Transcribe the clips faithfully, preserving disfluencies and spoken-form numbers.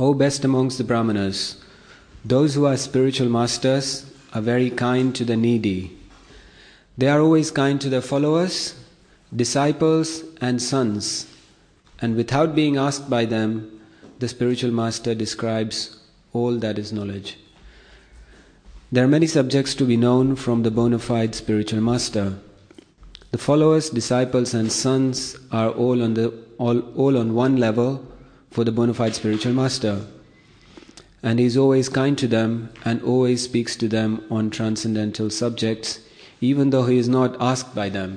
O best amongst the Brahmanas, those who are spiritual masters are very kind to the needy. They are always kind to their followers, disciples and sons, and without being asked by them, the spiritual master describes all that is knowledge. There are many subjects to be known from the bona fide spiritual master. The followers, disciples and sons are all on, the, all, all on one level for the bona fide spiritual master. And he is always kind to them and always speaks to them on transcendental subjects, even though he is not asked by them.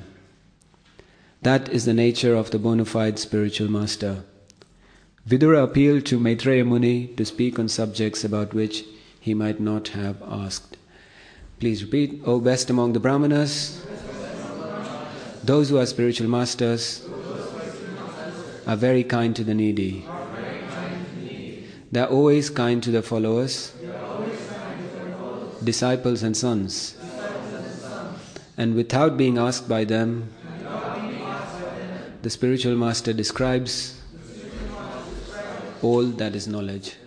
That is the nature of the bona fide spiritual master. Vidura appealed to Maitreya Muni to speak on subjects about which he might not have asked. Please repeat. O best among the Brahmanas, those who are spiritual masters are very kind to the needy. They are always kind to their followers, disciples and sons. And without being asked by them, the spiritual master describes all that is knowledge.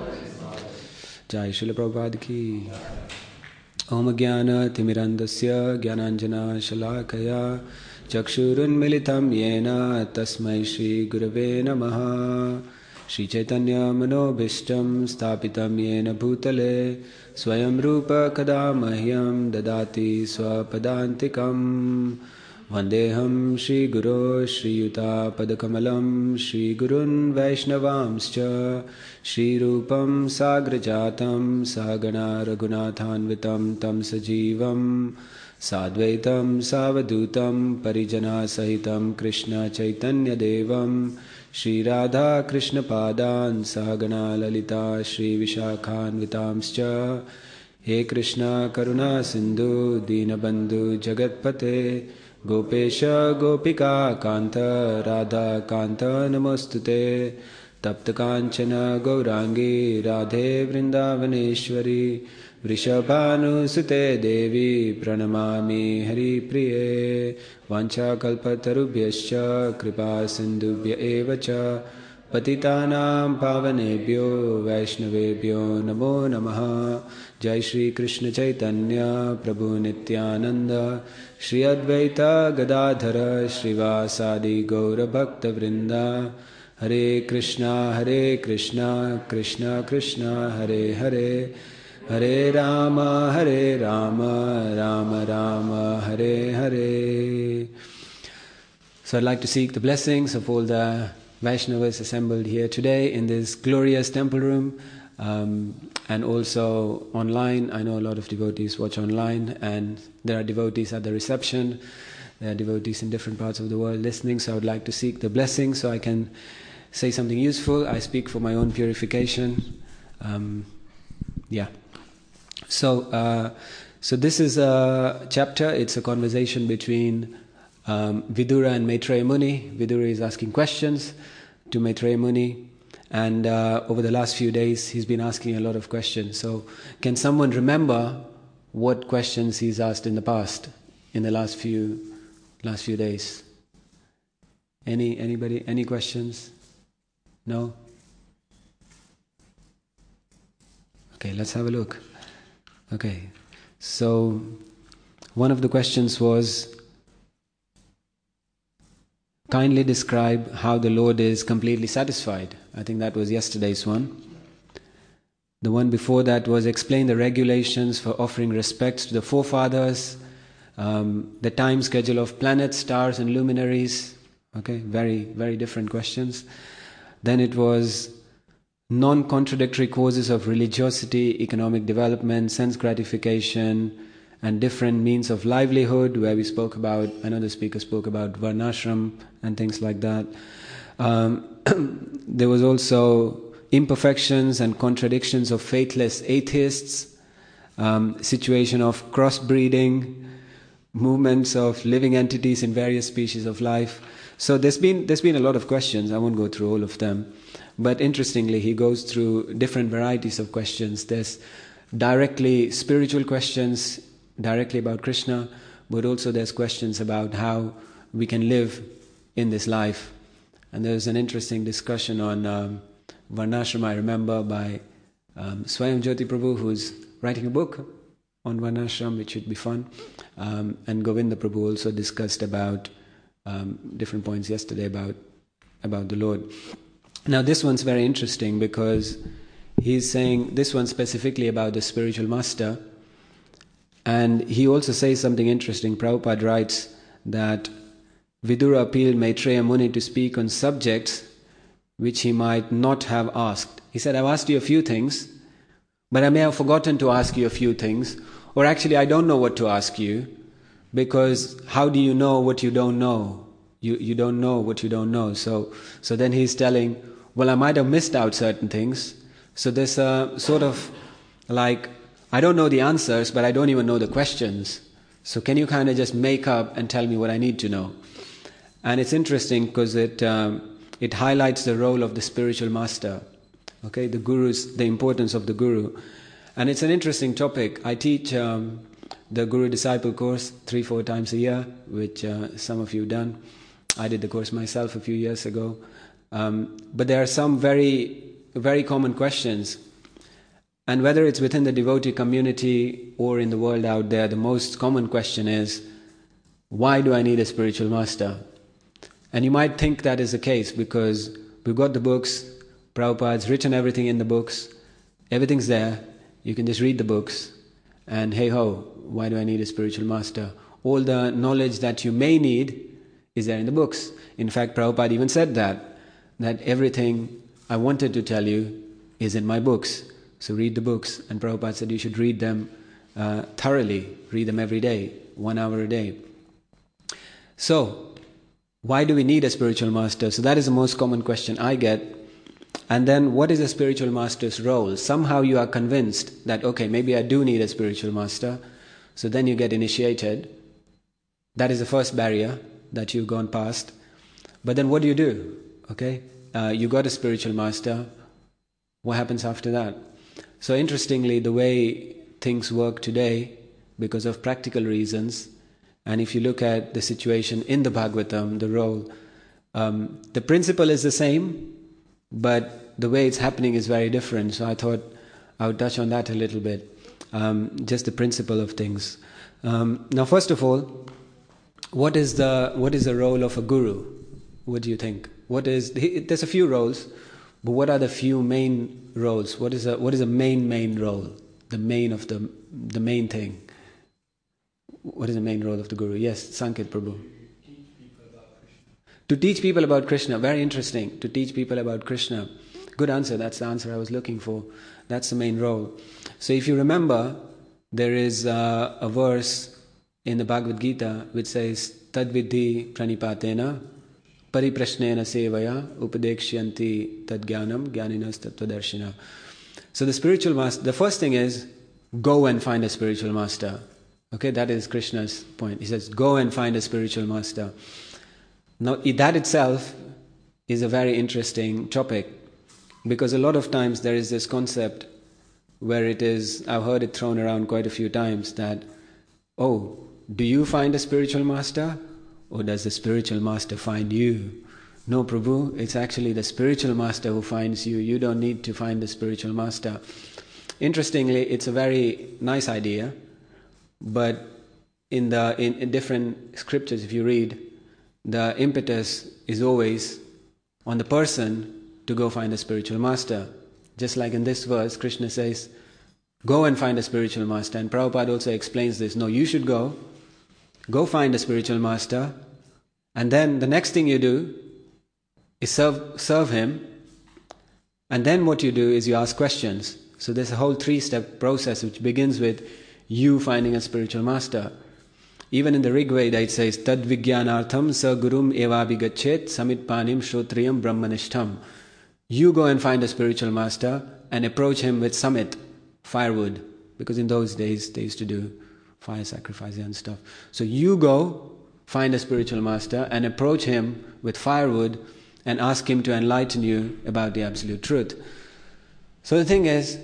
Jai Srila Prabhupada ki. Om Jnana Timirandasya Jnananjana Shalakaya Chakshurun Militam Yena Tasmai Shri Gurave Namaha. Shri Chaitanya Manobhishtam Sthapitam Yena Bhutale Swayam Rupa Kadamahyam Dadati Swapadantikam Vandeham Shri Guru Shri Yuta Padakamalam Shri Gurun Vaishnavamscha Shri Rupam Sagrajatam Sagana Raghunathanvitam Tam Sajivam Sadvaitam Savadutam Parijana Sahitam Krishna Chaitanya Devam Shri Radha Krishna Padan Sahagana Lalita Shri Vishakhan Vitamscha He Krishna Karuna Sindhu Dinabandhu Jagatpate Gopesha Gopika Kanta Radha Kanta Namostute Tapta Kanchana Gaurangi Radhe Vrindavaneshwari Vrishabhanu Sute Devi Pranamami Hari Priye Vancha Kalpatarubhyascha Kripa Sindhubhya Evacha Patitanam Pavanebhyo Vaishnavebhyo Namo Namaha. Jai Shri Krishna Chaitanya Prabhu Nityananda Shri Advaita Gadadhara Srivasadi Gaura Bhakta Vrinda. Hare Krishna Hare Krishna Krishna Krishna Hare Hare Hare Rama Hare Rama Rama Rama Hare Hare. So I'd like to seek the blessings of all the Vaishnavas assembled here today in this glorious temple room, um, and also online. I know a lot of devotees watch online, and there are devotees at the reception. There are devotees in different parts of the world listening, so I would like to seek the blessings so I can say something useful. I speak for my own purification. Um, yeah. So, uh, so this is a chapter. It's a conversation between um, Vidura and Maitreya Muni. Vidura is asking questions to Maitreya Muni, and uh, over the last few days, he's been asking a lot of questions. So, can someone remember what questions he's asked in the past, in the last few last few days? Any anybody? Any questions? No. Okay, let's have a look. Okay, so one of the questions was, kindly describe how the Lord is completely satisfied. I think that was yesterday's one. The one before that was explain the regulations for offering respects to the forefathers, um, the time schedule of planets, stars and luminaries. Okay, very, very different questions. Then it was non-contradictory causes of religiosity, economic development, sense gratification, and different means of livelihood, where we spoke about, I know the speaker spoke about varnashram and things like that. Um, there was also imperfections and contradictions of faithless atheists, um, situation of crossbreeding, movements of living entities in various species of life. So there's been there's been a lot of questions. I won't go through all of them. But interestingly, he goes through different varieties of questions. There's directly spiritual questions, directly about Krishna, but also there's questions about how we can live in this life. And there's an interesting discussion on um, Varnashram, I remember, by um, Swayam Jyoti Prabhu, who's writing a book on Varnashram, which should be fun. Um, and Govinda Prabhu also discussed about um, different points yesterday about about the Lord. Now this one's very interesting because he's saying this one specifically about the spiritual master, and he also says something interesting. Prabhupada writes that Vidura appealed Maitreya Muni to speak on subjects which he might not have asked. He said, I've asked you a few things, but I may have forgotten to ask you a few things, or actually I don't know what to ask you, because how do you know what you don't know? You you don't know what you don't know. So so then he's telling, well, I might have missed out certain things. So there's a sort of like, I don't know the answers, but I don't even know the questions. So can you kind of just make up and tell me what I need to know? And it's interesting because it um, it highlights the role of the spiritual master. Okay, the guru's, the importance of the guru. And it's an interesting topic. I teach um, the Guru Disciple course three, four times a year, which uh, some of you have done. I did the course myself a few years ago. Um, but there are some very, very common questions. And whether it's within the devotee community or in the world out there, the most common question is, why do I need a spiritual master? And you might think that is the case because we've got the books, Prabhupada's written everything in the books, everything's there, you can just read the books, and hey ho, why do I need a spiritual master? All the knowledge that you may need is there in the books. In fact, Prabhupada even said that, that everything I wanted to tell you is in my books. So read the books. And Prabhupada said you should read them uh, thoroughly, read them every day, one hour a day. So, why do we need a spiritual master? So that is the most common question I get. And then what is a spiritual master's role? Somehow you are convinced that, okay, maybe I do need a spiritual master. So then you get initiated. That is the first barrier that you've gone past. But then what do you do? Okay, uh, you got a spiritual master. What happens after that? So interestingly, the way things work today, because of practical reasons, and if you look at the situation in the Bhagavatam, the role, um, the principle is the same, but the way it's happening is very different. So I thought I would touch on that a little bit, um, just the principle of things. Um, now, first of all, what is the what is the role of a guru? What do you think? What is there's a few roles, but what are the few main roles? What is a what is a main main role? The main of the the main thing. What is the main role of the guru? Yes, Sankit Prabhu. To teach people about Krishna. Very interesting. To teach people about Krishna. Good answer. That's the answer I was looking for. That's the main role. So if you remember, there is uh, a verse in the Bhagavad Gita which says, Tadvidhi pranipatena pariprashnena sevaya upadekshyanti tadgyanam gyaninas tattvadarshina. So the spiritual master, the first thing is, go and find a spiritual master. Okay, that is Krishna's point. He says, go and find a spiritual master. Now, that itself is a very interesting topic, because a lot of times there is this concept where it is, I've heard it thrown around quite a few times, that, oh, do you find a spiritual master, or does the spiritual master find you? No, Prabhu, it's actually the spiritual master who finds you. You don't need to find the spiritual master. Interestingly, it's a very nice idea, but in the in, in different scriptures, if you read, the impetus is always on the person to go find a spiritual master. Just like in this verse, Krishna says, go and find a spiritual master. And Prabhupada also explains this. No, you should go. Go find a spiritual master. And then the next thing you do is serve, serve him. And then what you do is you ask questions. So there's a whole three-step process which begins with you finding a spiritual master. Even in the Rig Veda it says, Tad Vijnanartham sa gurum evabhigachet samitpanim shrotriyam brahmanishtham. You go and find a spiritual master and approach him with samit, firewood. Because in those days they used to do fire sacrifice and stuff. So you go, find a spiritual master and approach him with firewood and ask him to enlighten you about the absolute truth. So the thing is,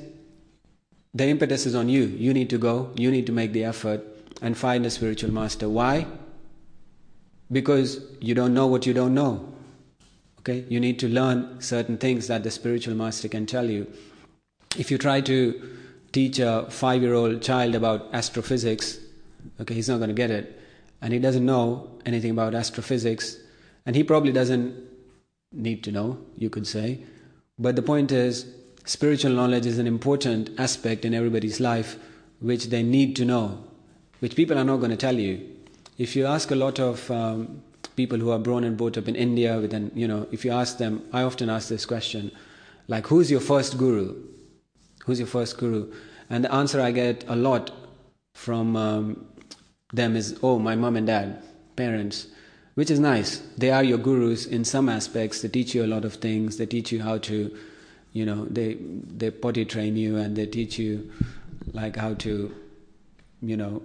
the impetus is on you. You need to go, you need to make the effort and find a spiritual master. Why? Because you don't know what you don't know. Okay, you need to learn certain things that the spiritual master can tell you. If you try to teach a five-year-old child about astrophysics, okay, he's not going to get it. And he doesn't know anything about astrophysics. And he probably doesn't need to know, you could say. But the point is, spiritual knowledge is an important aspect in everybody's life which they need to know, which people are not going to tell you. If you ask a lot of um, people who are born and brought up in India, with an, you know, if you ask them, I often ask this question, like, who's your first guru? Who's your first guru? And the answer I get a lot from um, them is, oh, my mom and dad, parents, which is nice. They are your gurus in some aspects. They teach you a lot of things. They teach you how to, you know, they they potty train you, and they teach you like how to, you know,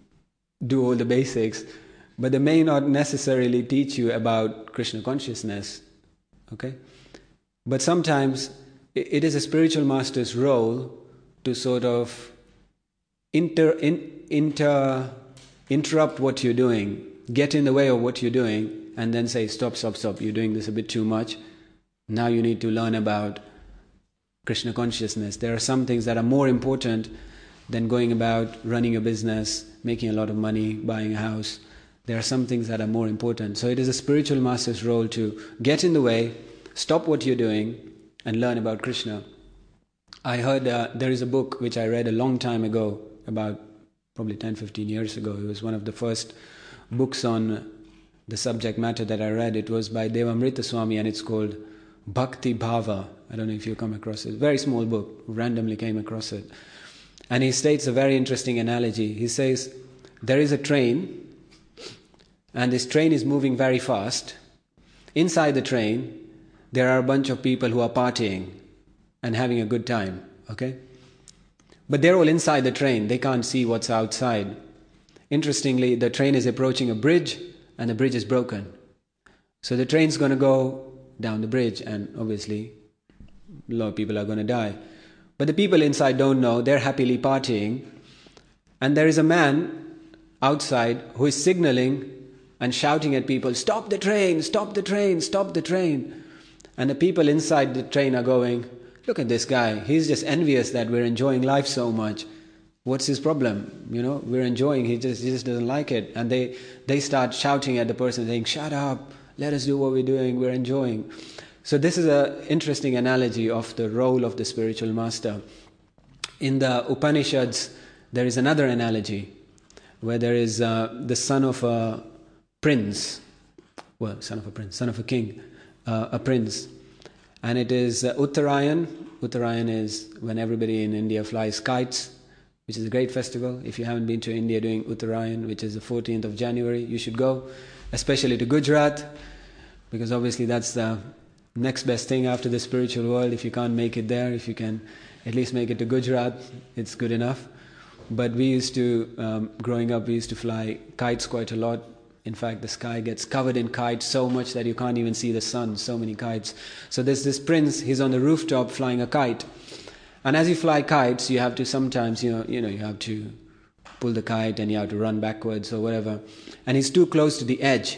do all the basics. But they may not necessarily teach you about Krishna consciousness, okay? But sometimes it is a spiritual master's role to sort of inter, in, inter, interrupt what you're doing, get in the way of what you're doing, and then say, stop, stop, stop, you're doing this a bit too much. Now you need to learn about Krishna consciousness. There are some things that are more important than going about running a business, making a lot of money, buying a house. There are some things that are more important. So it is a spiritual master's role to get in the way, stop what you're doing, and learn about Krishna. I heard uh, there is a book which I read a long time ago, about probably ten, fifteen years ago. It was one of the first books on the subject matter that I read. It was by Devamrita Swami, and it's called Bhakti Bhava. I don't know if you come across it. Very small book, randomly came across it. And he states a very interesting analogy. He says, there is a train, and this train is moving very fast. Inside the train, there are a bunch of people who are partying and having a good time, okay? But they're all inside the train. They can't see what's outside. Interestingly, the train is approaching a bridge, and the bridge is broken. So the train's going to go down the bridge, and obviously a lot of people are going to die. But the people inside don't know. They're happily partying. And there is a man outside who is signaling and shouting at people, stop the train, stop the train, stop the train. And the people inside the train are going, look at this guy. He's just envious that we're enjoying life so much. What's his problem? You know, we're enjoying. He just, he just doesn't like it. And they, they start shouting at the person, saying, shut up. Let us do what we're doing. We're enjoying. So this is an interesting analogy of the role of the spiritual master. In the Upanishads, there is another analogy where there is uh, the son of a prince, well, son of a prince, son of a king, uh, a prince. And it is uh, Uttarayan. Uttarayan is when everybody in India flies kites, which is a great festival. If you haven't been to India doing Uttarayan, which is the fourteenth of January, you should go, especially to Gujarat, because obviously that's the next best thing after the spiritual world. If you can't make it there, if you can at least make it to Gujarat, it's good enough. But we used to, um, growing up, we used to fly kites quite a lot. In fact, the sky gets covered in kites so much that you can't even see the sun, so many kites. So there's this prince, he's on the rooftop flying a kite. And as you fly kites, you have to sometimes, you know, you know, you have to pull the kite and you have to run backwards or whatever. And he's too close to the edge.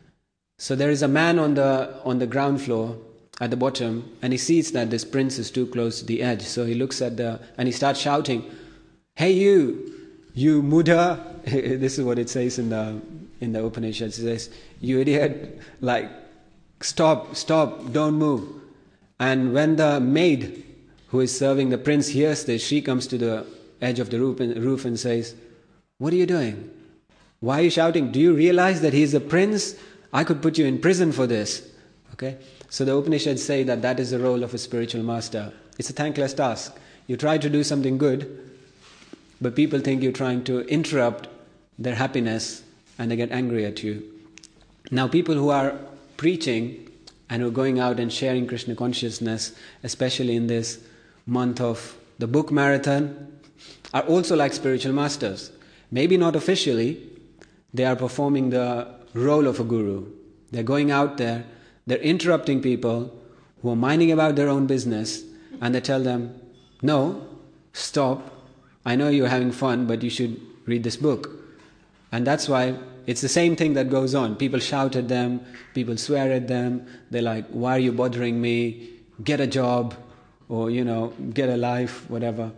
So there is a man on the on the ground floor at the bottom, and he sees that this prince is too close to the edge. So he looks at the, and he starts shouting, hey you, you Muda. This is what it says in the in the Upanishads. It says, you idiot, like, stop, stop, don't move. And when the maid who is serving the prince hears this, she comes to the edge of the roof and, roof and says, what are you doing? Why are you shouting? Do you realize that he's a prince? I could put you in prison for this. Okay? So the Upanishads say that that is the role of a spiritual master. It's a thankless task. You try to do something good, but people think you're trying to interrupt their happiness and they get angry at you. Now people who are preaching and who are going out and sharing Krishna consciousness, especially in this month of the book marathon, are also like spiritual masters. Maybe not officially, they are performing the role of a guru. They're going out there, they're interrupting people who are minding about their own business, and they tell them, no, stop, I know you're having fun, but you should read this book. And that's why it's the same thing that goes on. People shout at them, people swear at them, they're like, why are you bothering me? Get a job, or, you know, get a life, whatever.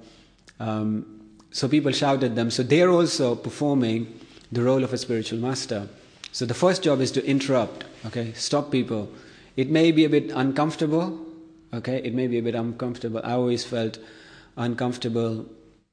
Um, so people shout at them. So they're also performing the role of a spiritual master. So the first job is to interrupt, okay, stop people. It may be a bit uncomfortable, okay, it may be a bit uncomfortable. I always felt uncomfortable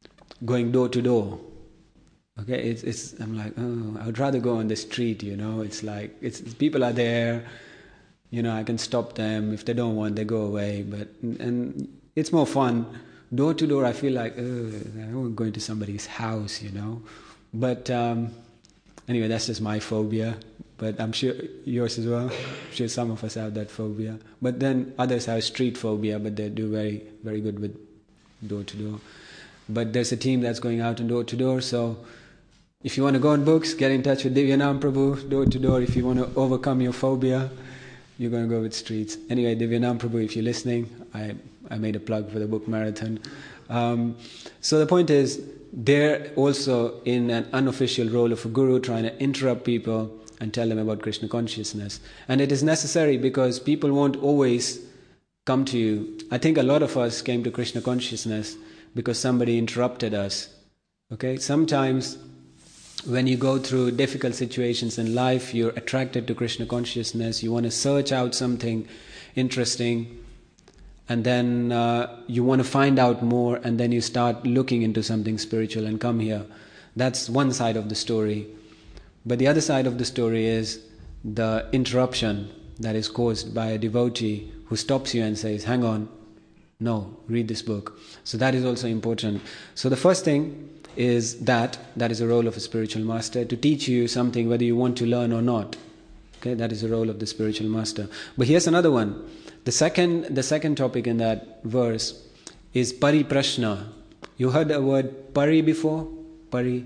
going door to door. Okay, it's, it's, I'm like, oh, I would rather go on the street, you know, it's like, it's, people are there, you know, I can stop them. If they don't want, they go away, but, and it's more fun. Door to door, I feel like, oh, I don't want to go into somebody's house, you know, but um, anyway, that's just my phobia, but I'm sure yours as well. I'm sure some of us have that phobia, but then others have street phobia, but they do very, very good with door to door. But there's a team that's going out and door to door, so if you want to go on books, get in touch with Divyanam Prabhu, door to door. If you want to overcome your phobia, you're going to go with streets. Anyway, Divyanam Prabhu, if you're listening, I, I made a plug for the book marathon. Um, so the point is, they're also in an unofficial role of a guru, trying to interrupt people and tell them about Krishna consciousness. And it is necessary because people won't always come to you. I think a lot of us came to Krishna consciousness because somebody interrupted us. Okay, sometimes when you go through difficult situations in life, you're attracted to Krishna consciousness, you want to search out something interesting, and then uh, you want to find out more, and then you start looking into something spiritual and come here. That's one side of the story. But the other side of the story is the interruption that is caused by a devotee who stops you and says, hang on, no, read this book. So that is also important. So the first thing is that, that is the role of a spiritual master, to teach you something whether you want to learn or not. Okay, that is the role of the spiritual master. But here's another one. The second, the second topic in that verse is pariprashna. You heard the word pari before? Pari.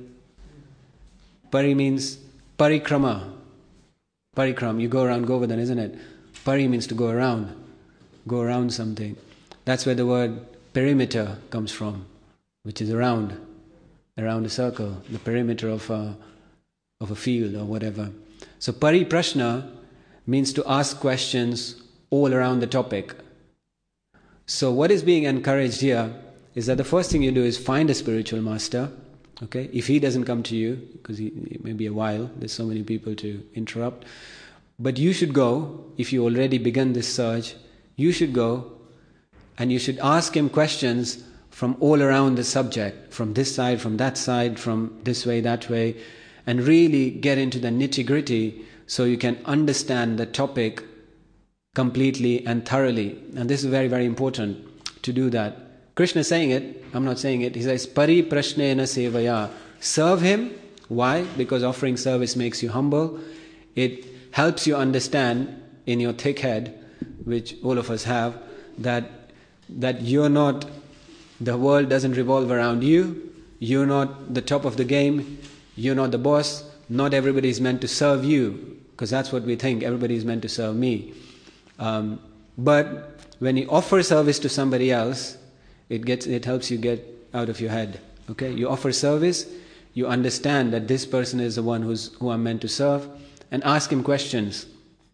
Pari means parikrama. Parikram, you go around Govardhan, isn't it? Pari means to go around. Go around something. That's where the word perimeter comes from, which is around. Around a circle, the perimeter of a, of a field or whatever. So pariprashna means to ask questions all around the topic. So what is being encouraged here is that the first thing you do is find a spiritual master. Okay, if he doesn't come to you, because he, it may be a while, there's so many people to interrupt, but you should go, if you already begun this search, you should go and you should ask him questions from all around the subject, from this side, from that side, from this way, that way, and really get into the nitty-gritty so you can understand the topic completely and thoroughly. And this is very, very important to do that. Krishna is saying it, I'm not saying it, he says, Pari prashnena sevaya. Serve him. Why? Because offering service makes you humble. It helps you understand in your thick head, which all of us have, that, that you're not, the world doesn't revolve around you, you're not the top of the game, you're not the boss, not everybody is meant to serve you, because that's what we think, everybody is meant to serve me. Um, but when you offer service to somebody else, it gets, it helps you get out of your head. Okay, you offer service, you understand that this person is the one who's who I'm meant to serve, and ask him questions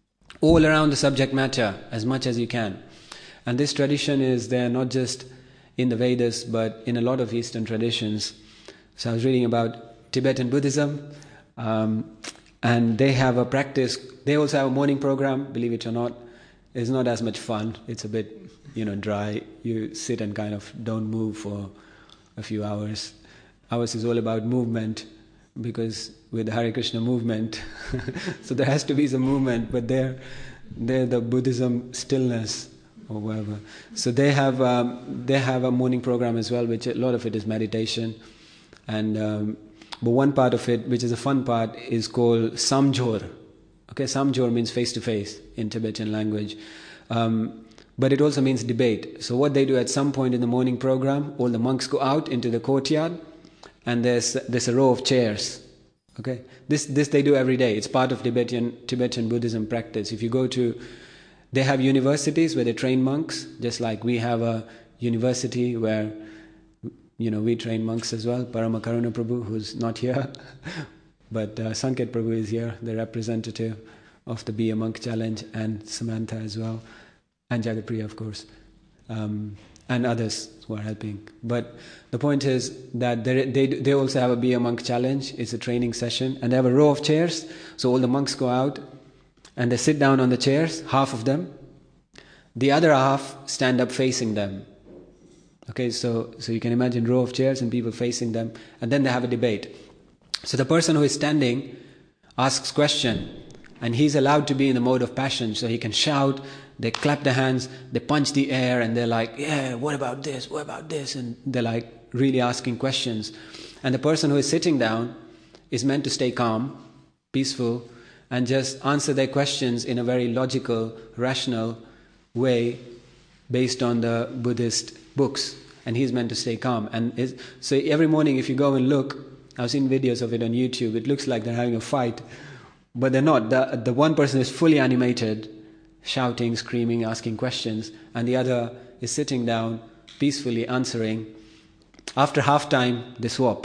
all around the subject matter as much as you can. And this tradition is there not just in the Vedas, but in a lot of Eastern traditions. So I was reading about Tibetan Buddhism, um, and they have a practice. They also have a morning program. Believe it or not, it's not as much fun. It's a bit, you know, dry. You sit and kind of don't move for a few hours. Ours is all about movement, because with the Hare Krishna movement, so there has to be some movement. But they're they're the Buddhism stillness, or whatever. So they have um, they have a morning program as well, which a lot of it is meditation, and um, but one part of it, which is a fun part, is called Samjhor. Okay, Samjhor means face to face in Tibetan language, um, but it also means debate. So what they do at some point in the morning program, all the monks go out into the courtyard, and there's there's a row of chairs. Okay, this this they do every day. It's part of Tibetan Tibetan Buddhism practice. If you go to They have universities where they train monks, just like we have a university where, you know, we train monks as well. Parama Karuna Prabhu, who's not here, But uh, Sanket Prabhu is here, the representative of the Be a Monk Challenge, and Samantha as well, and Jagatpriya, of course, um, and others who are helping. But the point is that they, they they also have a Be a Monk Challenge. It's a training session, and they have a row of chairs. So all the monks go out, and they sit down on the chairs, half of them. The other half stand up facing them. Okay, so, so you can imagine row of chairs and people facing them, and then they have a debate. So the person who is standing asks question, and he's allowed to be in the mode of passion, so he can shout, they clap their hands, they punch the air, and they're like, yeah, what about this, what about this? And they're like really asking questions. And the person who is sitting down is meant to stay calm, peaceful, and just answer their questions in a very logical, rational way based on the Buddhist books. And he's meant to stay calm. And it's, so every morning if you go and look, I've seen videos of it on YouTube, it looks like they're having a fight. But they're not. The, the one person is fully animated, shouting, screaming, asking questions, and the other is sitting down, peacefully answering. After half time, they swap.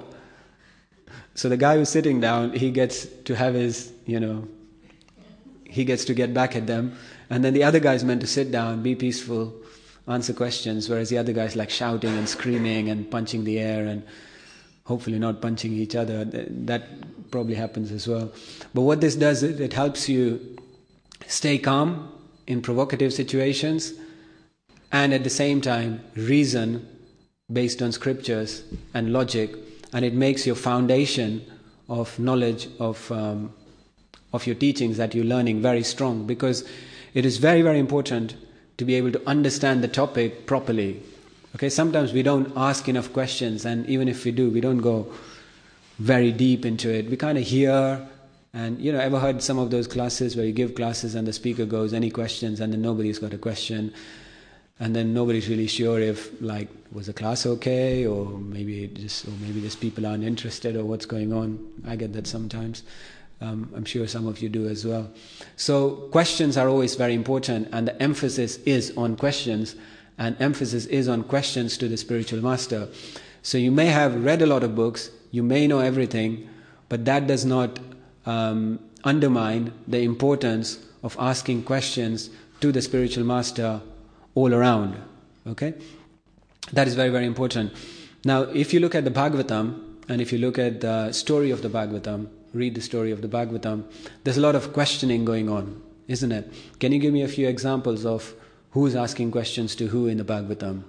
So the guy who's sitting down, he gets to have his, you know, he gets to get back at them. And then the other guy's meant to sit down, be peaceful, answer questions, whereas the other guy's like shouting and screaming and punching the air and hopefully not punching each other. That probably happens as well. But what this does, it, it helps you stay calm in provocative situations and at the same time reason based on scriptures and logic, and it makes your foundation of knowledge of um, of your teachings that you're learning very strong, because it is very, very important to be able to understand the topic properly. Okay, sometimes we don't ask enough questions, and even if we do, we don't go very deep into it. We kind of hear, and you know, ever heard some of those classes where you give classes and the speaker goes, any questions, and then nobody's got a question, and then nobody's really sure if, like, was the class okay, or maybe it just, or maybe just people aren't interested, or what's going on. I get that sometimes. Um, I'm sure some of you do as well. So questions are always very important, and the emphasis is on questions, and emphasis is on questions to the spiritual master. So you may have read a lot of books, you may know everything, but that does not um, undermine the importance of asking questions to the spiritual master all around. Okay? That is very, very important. Now, if you look at the Bhagavatam, and if you look at the story of the Bhagavatam, read the story of the Bhagavatam, there's a lot of questioning going on, isn't it? Can you give me a few examples of who's asking questions to who in the Bhagavatam?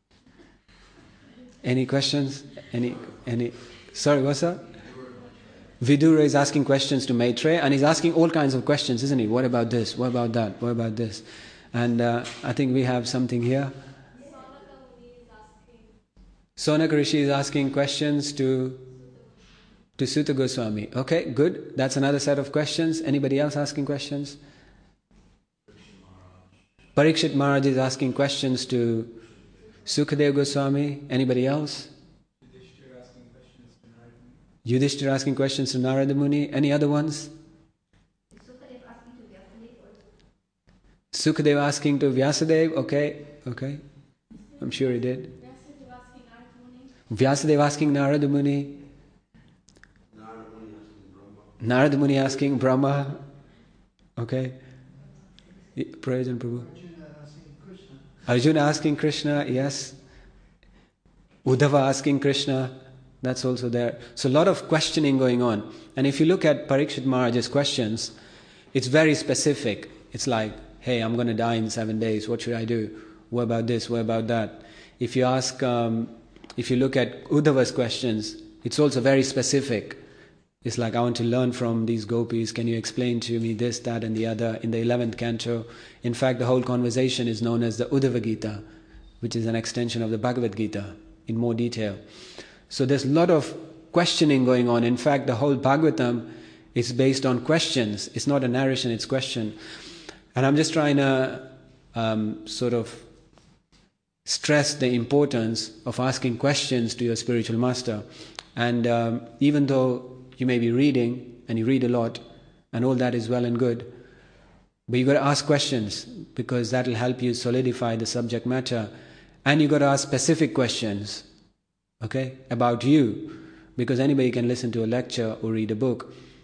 Any questions? Any? Any? Sorry, what's that? Vidura is asking questions to Maitreya, and he's asking all kinds of questions, isn't he? What about this? What about that? What about this? And uh, I think we have something here. Sonaka Rishi is asking questions to to Sutta Goswami. Okay, good. That's another set of questions. Anybody else asking questions? Parikshit Maharaj is asking questions to Sukadeva Goswami. Anybody else? Yudhishthira asking questions to Narada Muni. Any other ones? Sukadeva asking to Vyasadeva. Okay, okay. I'm sure he did. Vyasadeva asking Narada Muni. Narada Muni asking Brahma. Okay. Prajan Prabhu. Arjuna asking Krishna, yes. Uddhava asking Krishna, that's also there. So a lot of questioning going on. And if you look at Parikshit Maharaj's questions, it's very specific. It's like, hey, I'm going to die in seven days. What should I do? What about this? What about that? If you ask, um, if you look at Uddhava's questions, it's also very specific. It's like, I want to learn from these gopis. Can you explain to me this, that, and the other? In the eleventh canto, in fact, the whole conversation is known as the Uddhava Gita, which is an extension of the Bhagavad Gita in more detail. So there's a lot of questioning going on. In fact, the whole Bhagavatam is based on questions. It's not a narration, it's question. And I'm just trying to um, sort of stress the importance of asking questions to your spiritual master. And um, even though you may be reading, and you read a lot, and all that is well and good, but you got to ask questions, because that will help you solidify the subject matter. And you got to ask specific questions, okay, about you, because anybody can listen to a lecture or read a book,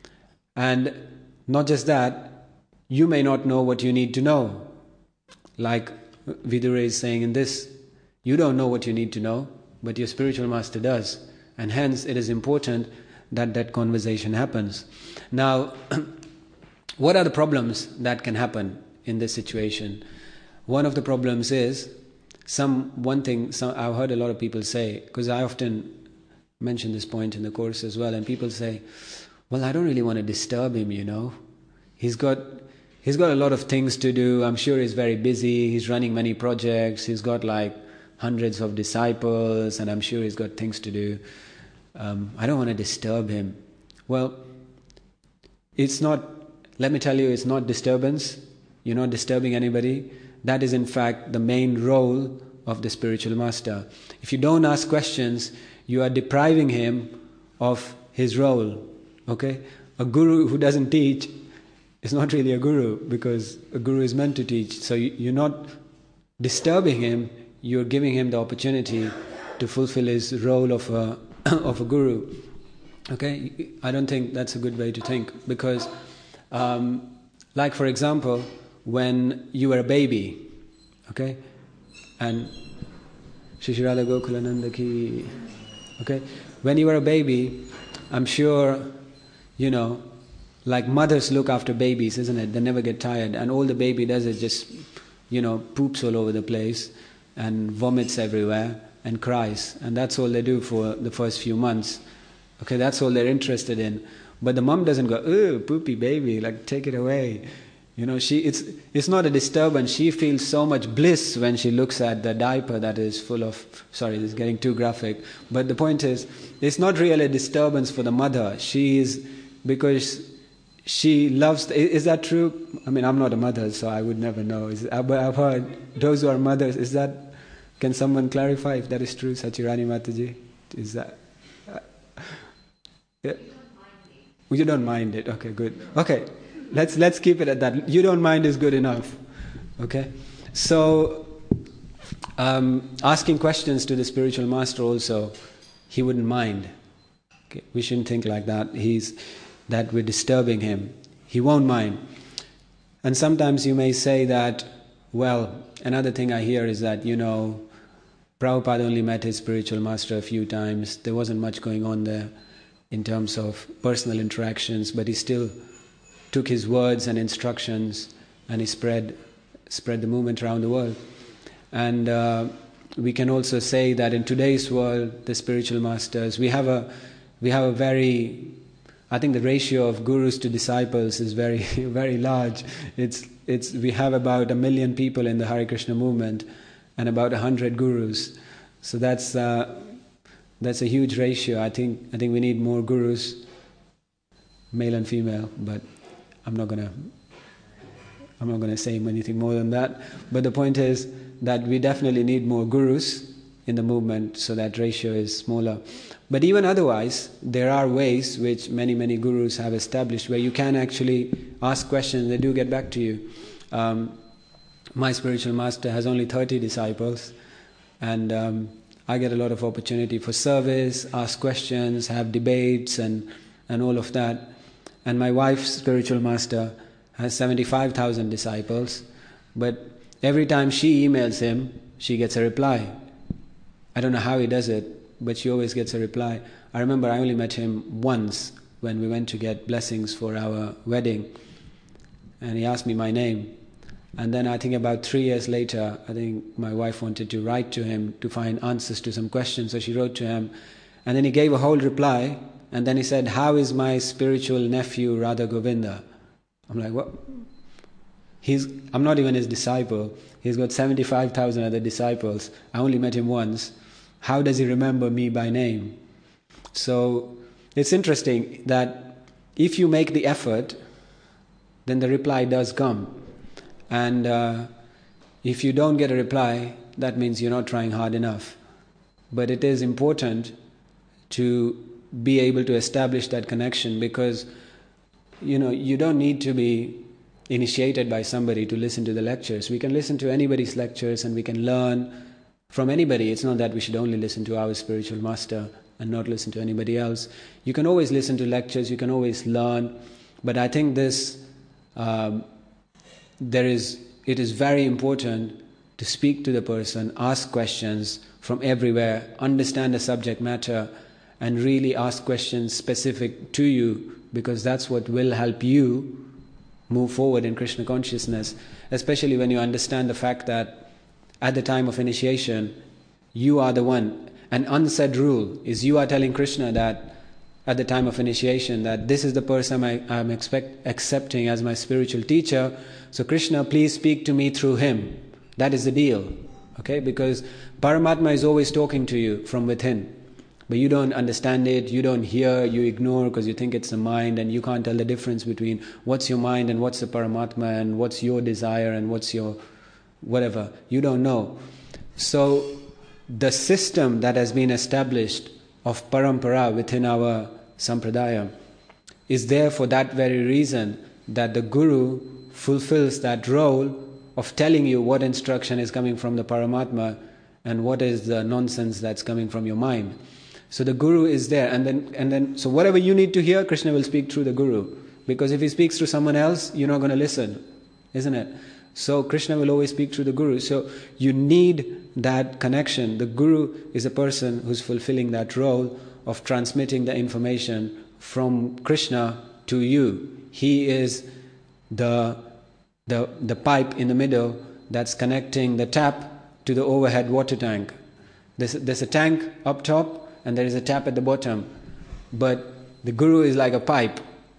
And not just that, you may not know what you need to know. Like Vidura is saying in this, you don't know what you need to know, but your spiritual master does. And hence it is important that that conversation happens. Now, what are the problems that can happen in this situation? One of the problems is, some one thing some, I've heard a lot of people say, because I often mention this point in the course as well, and people say, well, I don't really want to disturb him, you know. He's got he's got a lot of things to do. I'm sure he's very busy. He's running many projects. He's got like hundreds of disciples, and I'm sure he's got things to do. Um, I don't want to disturb him. Well, it's not, let me tell you, it's not disturbance. You're not disturbing anybody. That is in fact the main role of the spiritual master. If you don't ask questions, you are depriving him of his role. Okay? A guru who doesn't teach is not really a guru, because a guru is meant to teach. So you're not disturbing him, you're giving him the opportunity to fulfill his role of a, of a guru. Okay? I don't think that's a good way to think, because um, like for example, when you were a baby, okay, and Shri Radha Gokulananda ki, okay, when you were a baby, I'm sure, you know, like mothers look after babies, isn't it? They never get tired, and all the baby does is just, you know, poops all over the place and vomits everywhere and cries, and that's all they do for the first few months. Okay, that's all they're interested in. But the mom doesn't go, "Oh, poopy baby, like take it away." You know, she it's it's not a disturbance. She feels so much bliss when she looks at the diaper that is full of, sorry, this is getting too graphic. But the point is, it's not really a disturbance for the mother. She is, because she loves, the, is that true? I mean, I'm not a mother, so I would never know. Is, but I've heard those who are mothers, is that, can someone clarify if that is true, Sachirani Mataji? Is that, uh, yeah? You don't mind it, okay, good. Okay. Let's let's keep it at that. You don't mind is good enough. Okay? So, um, asking questions to the spiritual master also, he wouldn't mind. Okay? We shouldn't think like that. He's that we're disturbing him. He won't mind. And sometimes you may say that, well, another thing I hear is that, you know, Prabhupada only met his spiritual master a few times. There wasn't much going on there in terms of personal interactions, but he still took his words and instructions and he spread spread the movement around the world. And uh, we can also say that in today's world, the spiritual masters, we have a we have a very, I think the ratio of gurus to disciples is very very large. It's it's we have about a million people in the Hare Krishna movement and about a hundred gurus. So that's uh, that's a huge ratio. I think I think we need more gurus, male and female, but I'm not gonna I'm not gonna say anything more than that. But the point is that we definitely need more gurus in the movement, so that ratio is smaller. But even otherwise, there are ways which many many gurus have established where you can actually ask questions. They do get back to you. Um, my spiritual master has only thirty disciples, and um, I get a lot of opportunity for service, ask questions, have debates, and and all of that. And my wife's spiritual master has seventy-five thousand disciples, but every time she emails him, she gets a reply. I don't know how he does it, but she always gets a reply. I remember I only met him once when we went to get blessings for our wedding, and he asked me my name. And then I think about three years later, I think my wife wanted to write to him to find answers to some questions, so she wrote to him, and then he gave a whole reply. And then he said, "How is my spiritual nephew Radha Govinda?" I'm like, what? He's, I'm not even his disciple. He's got seventy-five thousand other disciples. I only met him once. How does he remember me by name? So it's interesting that if you make the effort, then the reply does come. And uh, if you don't get a reply, that means you're not trying hard enough. But it is important to be able to establish that connection, because you know you don't need to be initiated by somebody to listen to the lectures. We can listen to anybody's lectures and we can learn from anybody. It's not that we should only listen to our spiritual master and not listen to anybody else. You can always listen to lectures, you can always learn, But I think this, um, there is, it is very important to speak to the person, ask questions from everywhere, understand the subject matter, and really ask questions specific to you, because that's what will help you move forward in Krishna consciousness, especially when you understand the fact that at the time of initiation, you are the one. An unsaid rule is you are telling Krishna that at the time of initiation that this is the person I am expect, accepting as my spiritual teacher. So Krishna, please speak to me through him. That is the deal. Okay? Because Paramatma is always talking to you from within. But you don't understand it, you don't hear, you ignore because you think it's the mind, and you can't tell the difference between what's your mind and what's the Paramatma and what's your desire and what's your whatever. You don't know. So the system that has been established of parampara within our sampradaya is there for that very reason, that the Guru fulfills that role of telling you what instruction is coming from the Paramatma and what is the nonsense that's coming from your mind. So the Guru is there, and then and then so whatever you need to hear, Krishna will speak through the Guru. Because if he speaks through someone else, you're not going to listen, isn't it? So Krishna will always speak through the Guru. So you need that connection. The Guru is a person who's fulfilling that role of transmitting the information from Krishna to you. He is the the the pipe in the middle that's connecting the tap to the overhead water tank. There's, there's a tank up top and there is a tap at the bottom. But the Guru is like a pipe.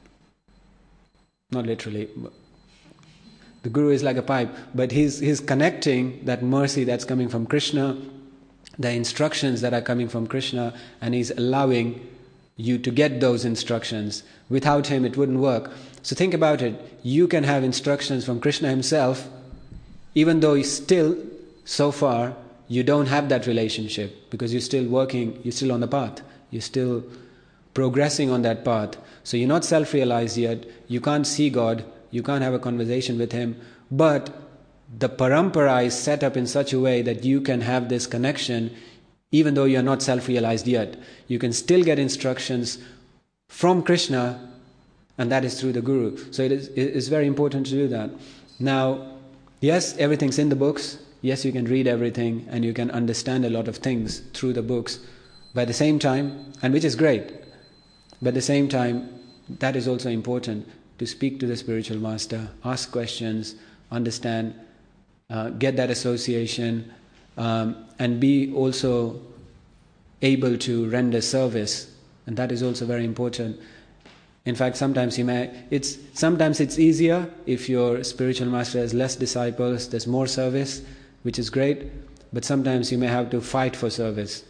Not literally. But the Guru is like a pipe. But he's, he's connecting that mercy that's coming from Krishna, the instructions that are coming from Krishna, and he's allowing you to get those instructions. Without him, it wouldn't work. So think about it. You can have instructions from Krishna himself, even though he's still, so far, you don't have that relationship, because you're still working, you're still on the path, you're still progressing on that path. So you're not self-realized yet, you can't see God, you can't have a conversation with him, but the parampara is set up in such a way that you can have this connection even though you're not self-realized yet. You can still get instructions from Krishna, and that is through the Guru. So it is, it is very important to do that. Now, yes, everything's in the books. Yes, you can read everything and you can understand a lot of things through the books. But at the same time, and which is great, but at the same time, that is also important, to speak to the spiritual master, ask questions, understand, uh, get that association, um, and be also able to render service. And that is also very important. In fact, sometimes you may, it's sometimes it's easier if your spiritual master has less disciples, there's more service, which is great, but sometimes you may have to fight for service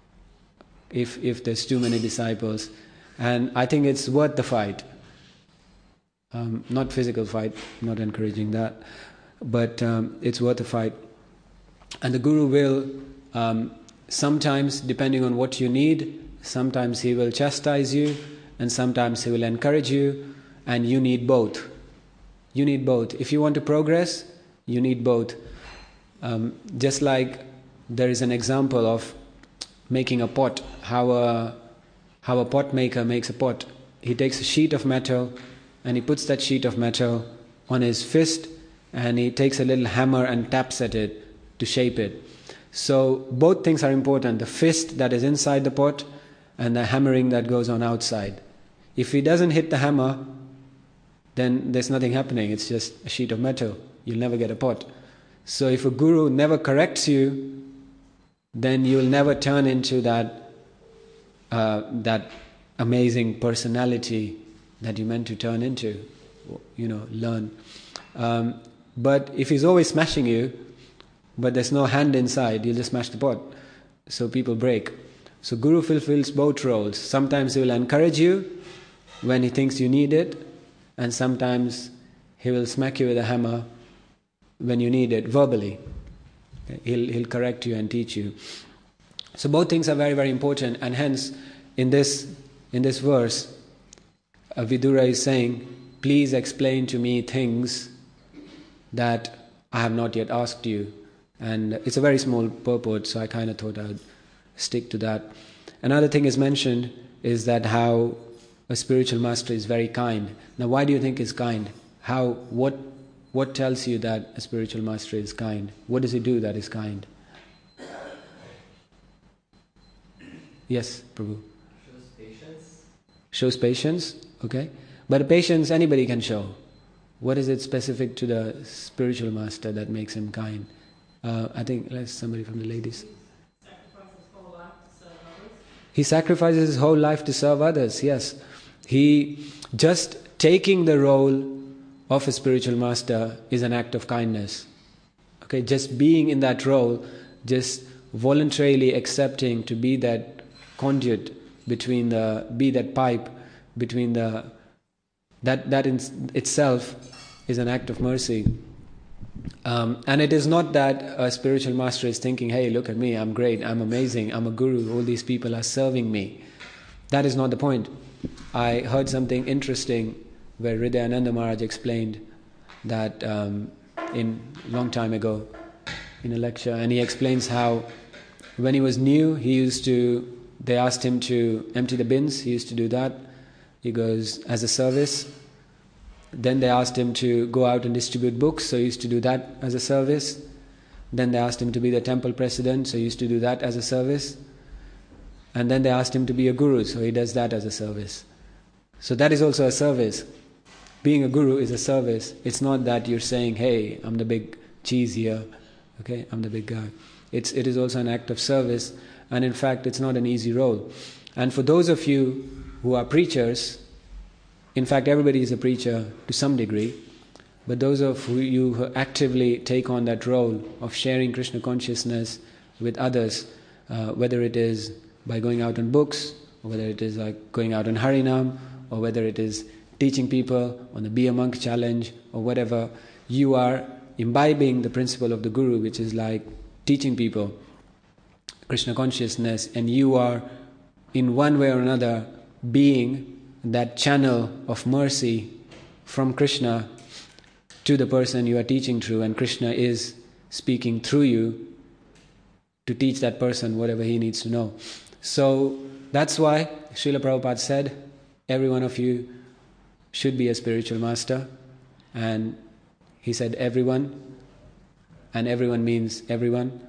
if if there's too many disciples. And I think it's worth the fight. Um, not physical fight, not encouraging that, but um, it's worth the fight. And the Guru will, um, sometimes, depending on what you need, sometimes he will chastise you, and sometimes he will encourage you, and you need both. You need both. If you want to progress, you need both. Um, just like there is an example of making a pot, how a, how a pot maker makes a pot. He takes a sheet of metal and he puts that sheet of metal on his fist, and he takes a little hammer and taps at it to shape it. So both things are important, the fist that is inside the pot and the hammering that goes on outside. If he doesn't hit the hammer, then there's nothing happening, it's just a sheet of metal. You'll never get a pot. So if a Guru never corrects you, then you'll never turn into that uh, that amazing personality that you're meant to turn into, you know, learn. Um, but if he's always smashing you, but there's no hand inside, you'll just smash the pot. So people break. So Guru fulfills both roles. Sometimes he will encourage you when he thinks you need it, and sometimes he will smack you with a hammer when you need it, verbally. He'll, he'll correct you and teach you. So both things are very, very important, and hence in this in this verse, uh, Vidura is saying, please explain to me things that I have not yet asked you. And it's a very small purport, so I kind of thought I'd stick to that. Another thing is mentioned is that how a spiritual master is very kind. Now, why do you think he's kind? How? What? What tells you that a spiritual master is kind? What does he do that is kind? Yes, Prabhu. Shows patience. Shows patience. Okay, but patience anybody can show. What is it specific to the spiritual master that makes him kind? Uh, I think let's somebody from the ladies. He sacrifices his whole life to serve others, yes. He, just taking the role of a spiritual master is an act of kindness. Okay, just being in that role, just voluntarily accepting to be that conduit between the, be that pipe between the, that, that in itself is an act of mercy. Um, and it is not that a spiritual master is thinking, hey, look at me, I'm great, I'm amazing, I'm a guru, all these people are serving me. That is not the point. I heard something interesting where Hridayananda Maharaj explained that um, in long time ago in a lecture, and he explains how when he was new, he used to, they asked him to empty the bins, he used to do that. He goes, as a service. Then they asked him to go out and distribute books, so he used to do that as a service. Then they asked him to be the temple president, so he used to do that as a service. And then they asked him to be a guru, so he does that as a service. So that is also a service. Being a guru is a service. It's not that you're saying, hey, I'm the big cheese here, okay, I'm the big guy. It's, it is also an act of service, and in fact, it's not an easy role. And for those of you who are preachers, in fact, everybody is a preacher to some degree, but those of you who actively take on that role of sharing Krishna consciousness with others, uh, whether it is by going out on books, or whether it is like going out on Harinam, or whether it is teaching people on the Be a Monk challenge, or whatever, you are imbibing the principle of the Guru, which is like teaching people Krishna consciousness, and you are in one way or another being that channel of mercy from Krishna to the person you are teaching through, and Krishna is speaking through you to teach that person whatever he needs to know. So that's why Srila Prabhupada said, every one of you should be a spiritual master. And he said everyone, and everyone means everyone.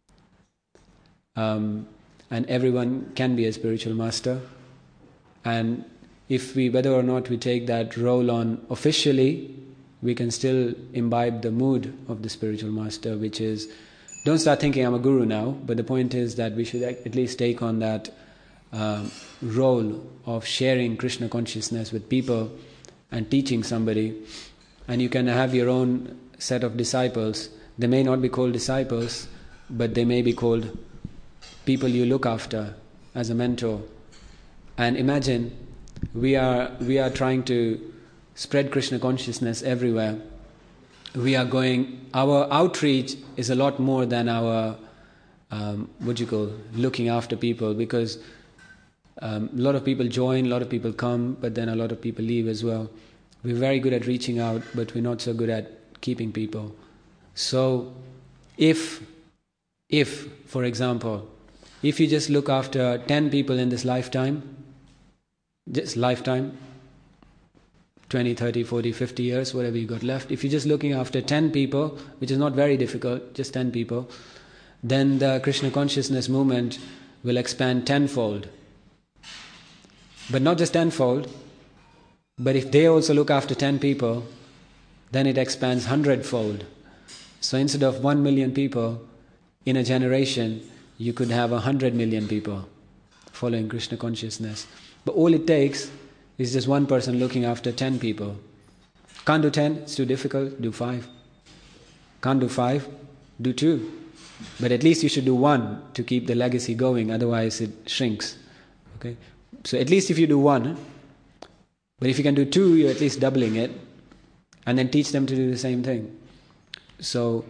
Um, and everyone can be a spiritual master. And if we, whether or not we take that role on officially, we can still imbibe the mood of the spiritual master, which is, don't start thinking I'm a guru now, but the point is that we should at least take on that uh, role of sharing Krishna consciousness with people and teaching somebody. And you can have your own set of disciples. They may not be called disciples, but they may be called people you look after as a mentor. And imagine, we are we are trying to spread Krishna consciousness everywhere. We are going, our outreach is a lot more than our, um, what do you call, looking after people, because um, a lot of people join, a lot of people come, but then a lot of people leave as well. We're very good at reaching out, but we're not so good at keeping people. So if, if, for example, if you just look after ten people in this lifetime, just lifetime, twenty, thirty, forty, fifty years, whatever you got left, if you're just looking after ten people, which is not very difficult, just ten people, then the Krishna consciousness movement will expand tenfold. But not just tenfold, but if they also look after ten people, then it expands hundredfold. So instead of one million people in a generation, you could have a hundred million people following Krishna consciousness. But all it takes is just one person looking after ten people. Can't do ten, it's too difficult, do five. Can't do five, do two. But at least you should do one to keep the legacy going, otherwise it shrinks. Okay? So at least if you do one, but if you can do two, you're at least doubling it, and then teach them to do the same thing. So,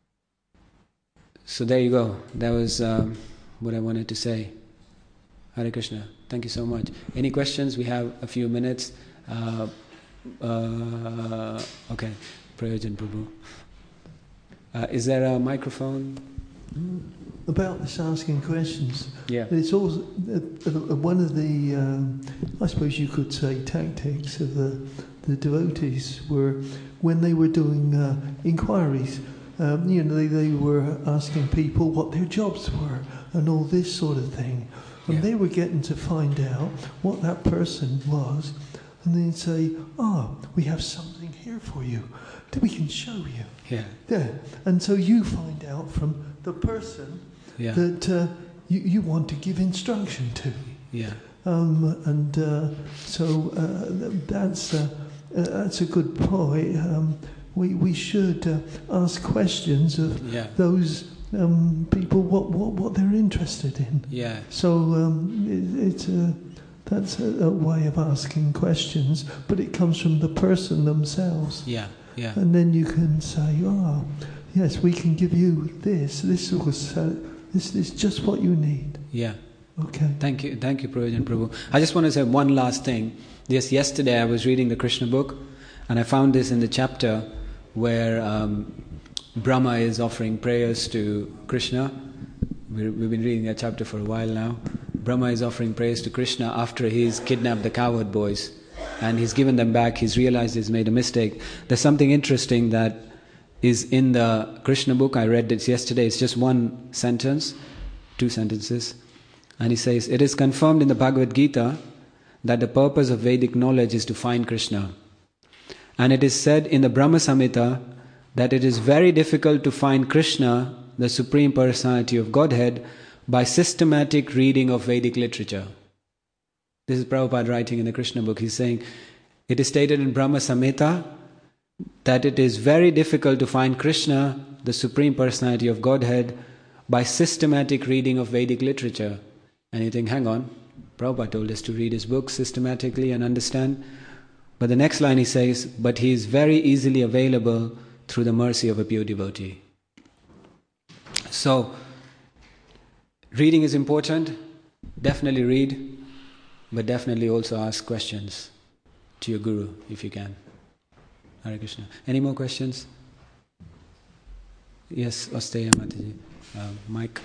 so there you go. That was um, what I wanted to say. Hare Krishna. Thank you so much. Any questions? We have a few minutes. Uh, uh, okay. Prayojan Prabhu. Uh, is there a microphone? About this asking questions, Yeah. it's also uh, uh, one of the, um, I suppose you could say, tactics of the, the devotees were when they were doing uh, inquiries. Um, you know, they, they were asking people what their jobs were and all this sort of thing, and Yeah. they were getting to find out what that person was, and they'd say, "Ah, oh, we have something here for you that we can show you." Yeah. Yeah, and so you find out from the person. Yeah. that uh, you, you want to give instruction to. Yeah. Um, and uh, so uh, that's, uh, uh, that's a good point. Um, we, we should uh, ask questions of Yeah. those um, people, what, what, what they're interested in. Yeah. So um, it, it's a, that's a, a way of asking questions, but it comes from the person themselves. Yeah. Yeah. And then you can say, oh, yes, we can give you this. This was... Uh, This is just what you need. Yeah. Okay. Thank you. Thank you, Prabhupada Prabhu. I just want to say one last thing. Just yesterday I was reading the Krishna book, and I found this in the chapter where um, Brahma is offering prayers to Krishna. We're, we've been reading that chapter for a while now. Brahma is offering prayers to Krishna after he's kidnapped the cowherd boys, and he's given them back. He's realized he's made a mistake. There's something interesting that is in the Krishna book. I read this yesterday. It's just one sentence, two sentences. And he says, "It is confirmed in the Bhagavad Gita that the purpose of Vedic knowledge is to find Krishna. And it is said in the Brahma Samhita that it is very difficult to find Krishna, the Supreme Personality of Godhead, by systematic reading of Vedic literature." This is Prabhupada writing in the Krishna book. He's saying, it is stated in Brahma Samhita that it is very difficult to find Krishna, the Supreme Personality of Godhead, by systematic reading of Vedic literature. And you think, hang on, Prabhupada told us to read his books systematically and understand. But the next line he says, but he is very easily available through the mercy of a pure devotee. So, reading is important. Definitely read, but definitely also ask questions to your guru if you can. Hare Krishna. Any more questions? Yes, Osteya Mataji. Uh, Mike.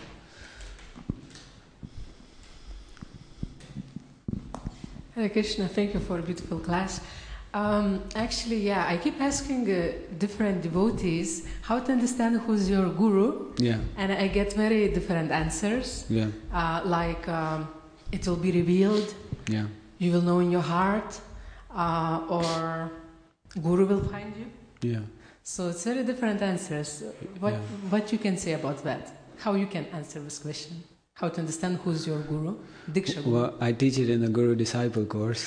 Hare Krishna, thank you for a beautiful class. Um, actually, yeah, I keep asking uh, different devotees how to understand who's your guru. Yeah. And I get very different answers. Yeah. Uh, like, um, it will be revealed. Yeah. You will know in your heart. Uh, or Guru will find you. Yeah. So it's very different answers. What Yeah. what you can say about that? How you can answer this question? How to understand who's your guru? Diksha Guru. Well, I teach it in the Guru Disciple course,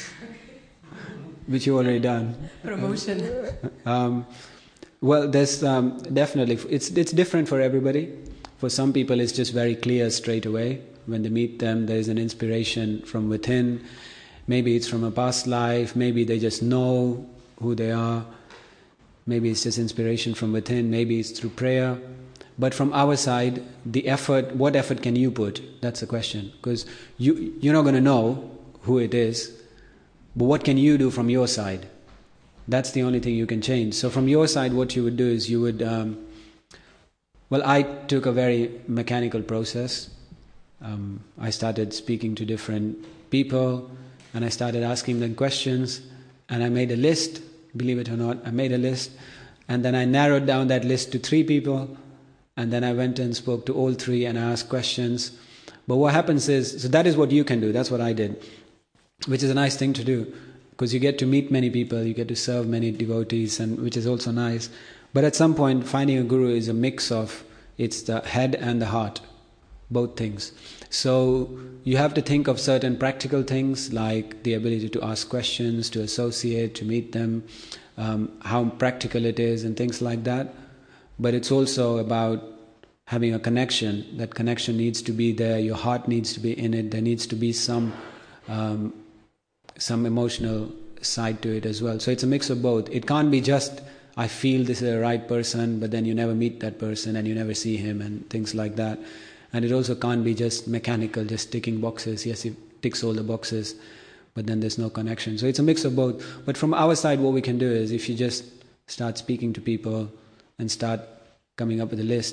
which you already done. Promotion. um, well, there's um, definitely it's it's different for everybody. For some people, it's just very clear straight away. When they meet them, there is an inspiration from within. Maybe it's from a past life. Maybe they just know who they are. Maybe it's just inspiration from within. Maybe it's through prayer. But from our side, the effort, what effort can you put? That's the question. Because you, you're not going to know who it is. But what can you do from your side? That's the only thing you can change. So from your side, what you would do is you would... Um, well, I took a very mechanical process. Um, I started speaking to different people, and I started asking them questions, and I made a list, believe it or not, I made a list, and then I narrowed down that list to three people, and then I went and spoke to all three and I asked questions. But what happens is, so that is what you can do, that's what I did, which is a nice thing to do, because you get to meet many people, you get to serve many devotees, and which is also nice. But at some point, finding a guru is a mix of, it's the head and the heart, both things. So you have to think of certain practical things like the ability to ask questions, to associate, to meet them, um, how practical it is and things like that. But it's also about having a connection. That connection needs to be there, your heart needs to be in it, there needs to be some um, some emotional side to it as well. So it's a mix of both. It can't be just, I feel this is the right person, but then you never meet that person and you never see him and things like that. And it also can't be just mechanical, just ticking boxes. Yes, it ticks all the boxes, but then there's no connection. So it's a mix of both. But from our side, what we can do is if you just start speaking to people and start coming up with a list,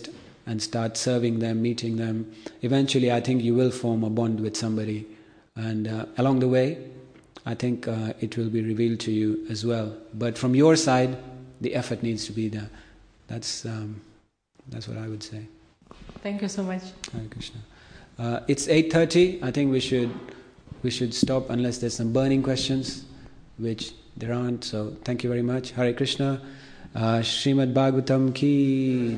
and start serving them, meeting them. Eventually, I think you will form a bond with somebody. And uh, along the way, I think uh, it will be revealed to you as well. But from your side, the effort needs to be there. That's um, that's what I would say. Thank you so much. Hare Krishna. Uh, it's eight thirty. I think we should we should stop unless there's some burning questions, which there aren't. So thank you very much. Hare Krishna. Uh, Srimad Bhagavatam ki